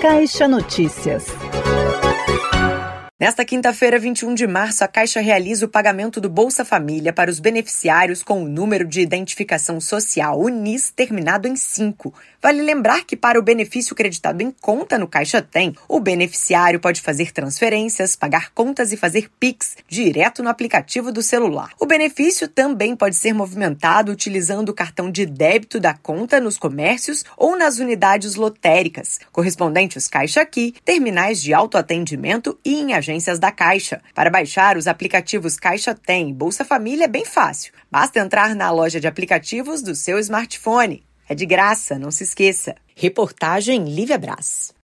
Caixa Notícias. Nesta quinta-feira, 21 de março, a Caixa realiza o pagamento do Bolsa Família para os beneficiários com o número de identificação social, o NIS, terminado em 5. Vale lembrar que para o benefício creditado em conta no Caixa Tem, o beneficiário pode fazer transferências, pagar contas e fazer Pix direto no aplicativo do celular. O benefício também pode ser movimentado utilizando o cartão de débito da conta nos comércios ou nas unidades lotéricas, correspondentes Caixa Aqui, terminais de autoatendimento e em agências da Caixa. Para baixar os aplicativos Caixa Tem e Bolsa Família é bem fácil. Basta entrar na loja de aplicativos do seu smartphone. É de graça, não se esqueça. Reportagem Lívia Brás.